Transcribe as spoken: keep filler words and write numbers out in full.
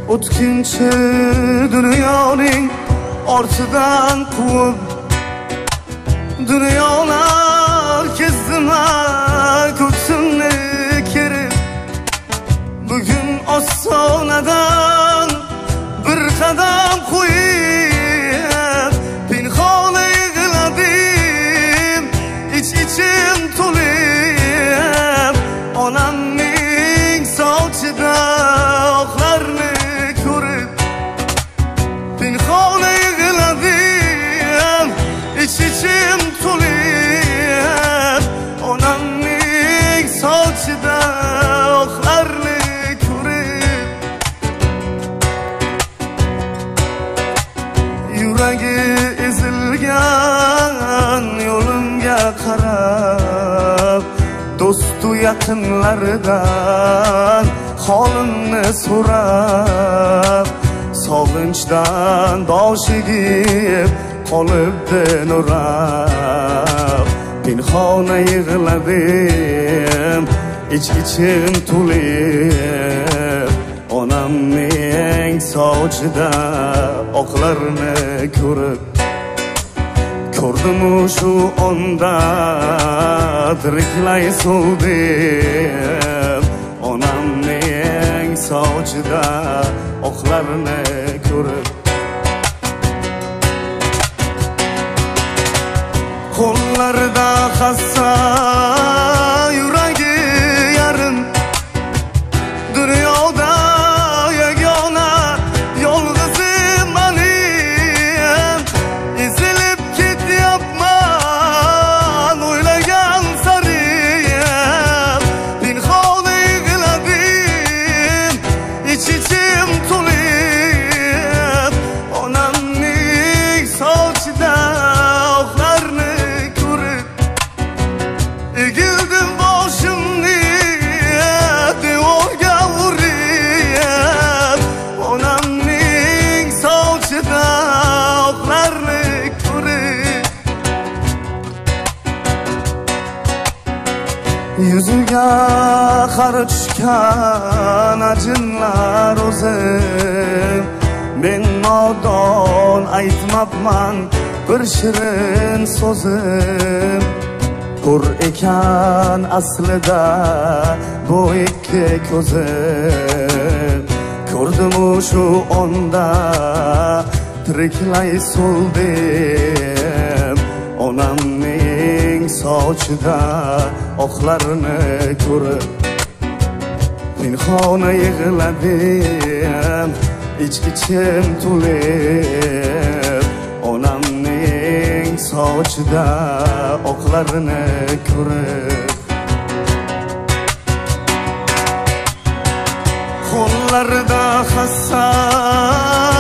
o'tkinchi dunyoning ortidan quvib dunyolar kezdima ko'ksimni kerib bugun ostonadan bir qadam qo'yib pinhona yig'ladim ich ichim to'lib onamning sochida oqlarni ko'rib pinhona yig'ladim ich ichim to'lib onamning sochida oqlarni ko'rib yuragi ezilgan yo'limga qarab do'stu yaqinlaridan holimni so'rab sog'inchdan bosh egib qolibdi nurab pinhona yig'ladim ich ichim to'lib onamning sochida oqlarni ko'rib ko'rdimu shu onda tiriklay so'ldim onamning sochida oqlarni ko'rib qo'llarida hassa yuragi yarim dunyoda yagona yolg'izim manim ezilib ketyapman o'ylagan sarim pinhona yig'ladim ich ichim to'lib onamning sochida oqlarni egildim boshimni devorga urib onamning sochida oqlarni ko'rib yuziga qari tushgan ajinlar o'zim men nodon aytmabman bir shirin so'zim ko'r ekan aslida bu ikki ko'zim ko'rdimu shu onda tiriklay so'ldim onamning sochida oqlarni ko'rib pinhona yig'ladim ich ichim to'lib onamning sochida oqlarni ko'rib qo'llarida hassa